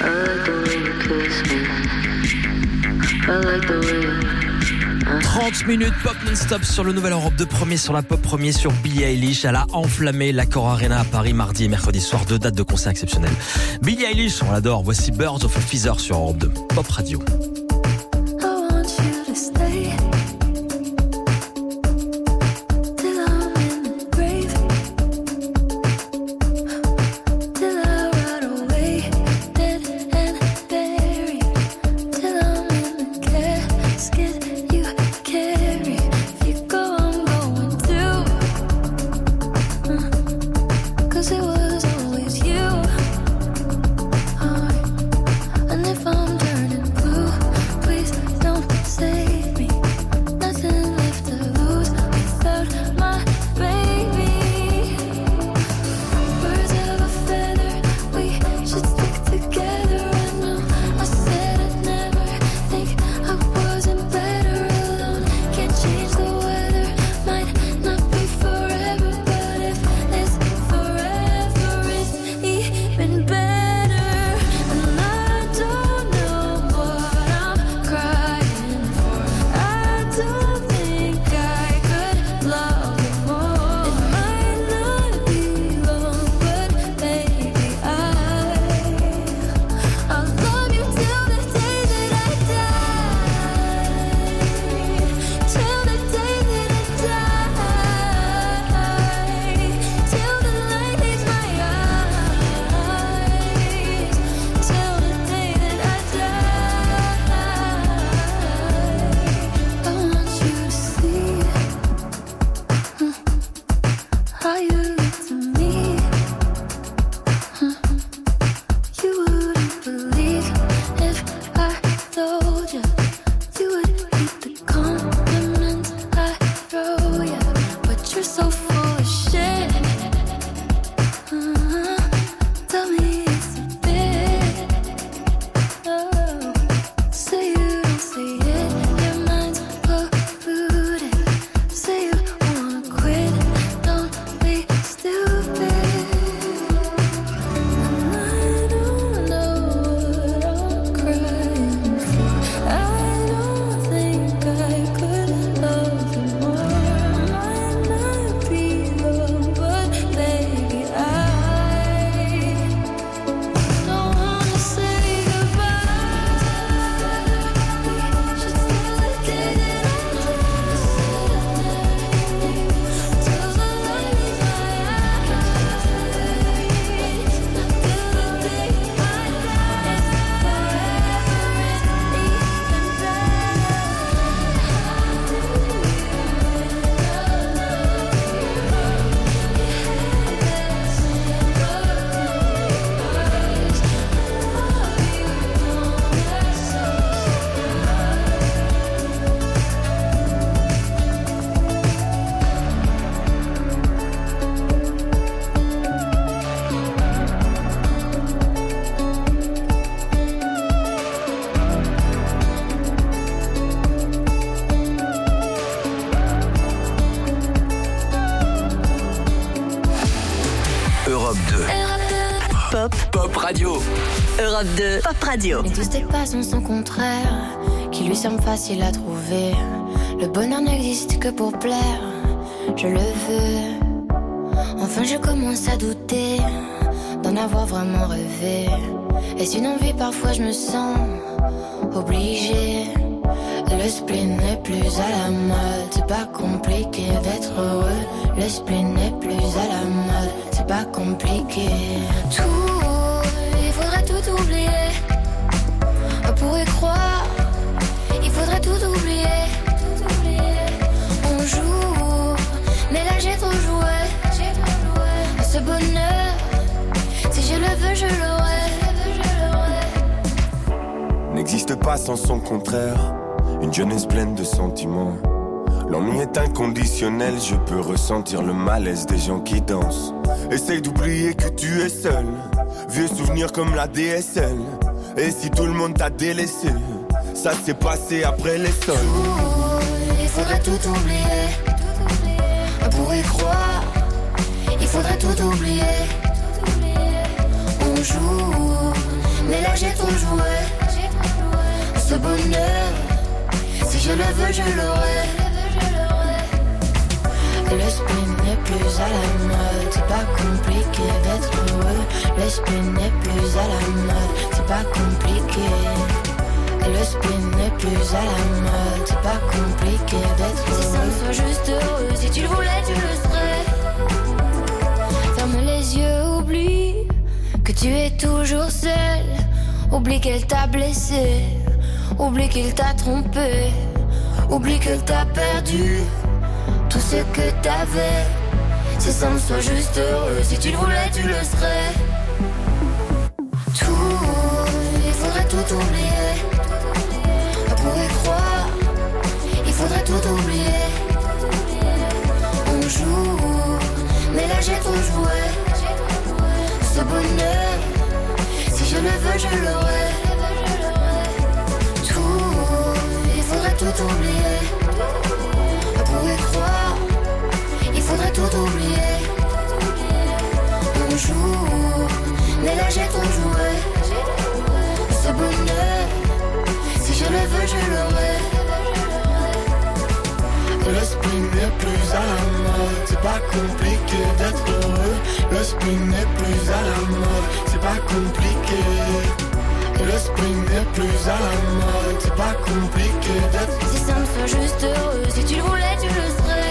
trente minutes pop non-stop sur le Nouvel Europe deux, premier sur la pop, premier sur Billie Eilish. Elle a enflammé l'Accor Arena à Paris mardi et mercredi soir, deux dates de concert exceptionnelles. Billie Eilish, on l'adore. Voici Birds of a Feather sur Europe deux, Pop Radio. Pop. Pop Radio. Europe deux, Pop Radio. Et tous tes pas sont son contraire, qui lui semble facile à trouver. Le bonheur n'existe que pour plaire, je le veux. Enfin je commence à douter d'en avoir vraiment rêvé. Est-ce une envie? Parfois je me sens obligée. Le spleen n'est plus à la mode, c'est pas compliqué d'être heureux. Le spleen n'est plus à la mode, c'est pas compliqué. Tout, il faudrait tout oublier. On pourrait croire, il faudrait tout oublier. On joue, mais là j'ai trop joué. Ce bonheur, si je le veux, je l'aurai. N'existe pas sans son contraire. Une jeunesse pleine de sentiments. L'ennui est inconditionnel, je peux ressentir le malaise des gens qui dansent. Essaye d'oublier que tu es seul. Vieux souvenirs comme la D S L. Et si tout le monde t'a délaissé, ça s'est passé après les sols. Il faudrait tout oublier. On pourrait croire, il faudrait tout oublier. On joue, mais là j'ai trop bonheur. Si je le veux, je l'aurai. Le spin n'est plus à la mode, c'est pas compliqué d'être heureux. Le spin n'est plus à la mode, c'est pas compliqué. Le spin n'est plus à la mode, c'est pas compliqué d'être heureux. Si ça me soit juste heureux, si tu le voulais, tu le serais. Ferme les yeux, oublie que tu es toujours seul. Oublie qu'elle t'a blessé, oublie qu'il t'a trompé, oublie qu'elle t'a perdu tout ce que t'avais. Si ça me soit juste heureux, si tu le voulais, tu le serais. Tout, il faudrait tout oublier. On pourrait croire, il faudrait tout oublier. On joue, mais là j'ai trop joué. Ce bonheur, si je le veux, je l'aurai. Tout, il faudrait tout oublier. On pourrait croire, il faudrait tout oublier. On joue, mais là j'ai trop joué. Ce bonheur, si je le veux, je l'aurai. Le spin n'est plus à la mode, c'est pas compliqué d'être heureux. Le spin n'est plus à la mode, c'est pas compliqué. Le spin n'est plus à la mode, c'est pas compliqué d'être. Si ça me soit juste heureux, si tu le voulais, tu le serais.